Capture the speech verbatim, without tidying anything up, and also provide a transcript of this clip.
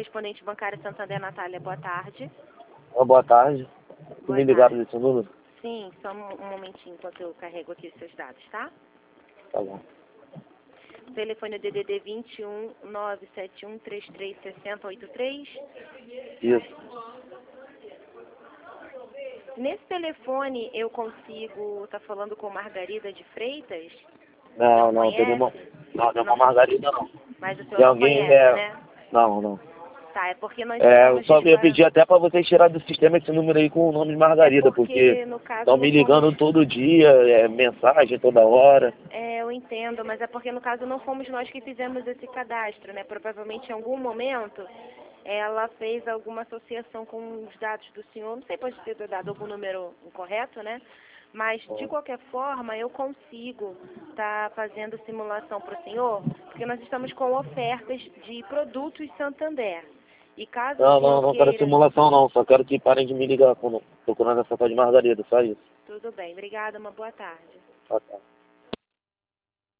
correspondente bancária Santander, Natália. Boa tarde. Uma boa tarde. Boa Me ligaram desse número? Sim, só um, um momentinho enquanto eu carrego aqui os seus dados, tá? Tá bom. O telefone é D D D vinte e um, nove sete um, três três seis zero oito três. Isso. Nesse telefone eu consigo estar falando com Margarida de Freitas? Não, Não não, tem conhece? nenhuma. Não, tem uma Não. Margarida não. Mas o senhor Tem não alguém, conhece, é... né? Não, não. Tá, é porque nós É, eu estamos... só ia dispara- pedir até pra vocês tirar do sistema esse número aí com o nome de Margarida, É porque, porque no caso, estão não me ligando fomos- todo dia, é, mensagem toda hora. É, eu entendo, mas é porque no caso não fomos nós que fizemos esse cadastro, né? Provavelmente em algum momento ela fez alguma associação com os dados do senhor. Não sei, pode ter dado algum número incorreto, né? Mas, de qualquer forma, eu consigo estar fazendo simulação para o senhor, porque nós estamos com ofertas de produtos Santander. E caso Não, o senhor não, não quero queira... simulação não, só quero que parem de me ligar quando procurando essa tal de Margarida, só isso. Tudo bem, obrigada, uma boa tarde. Tá, tá.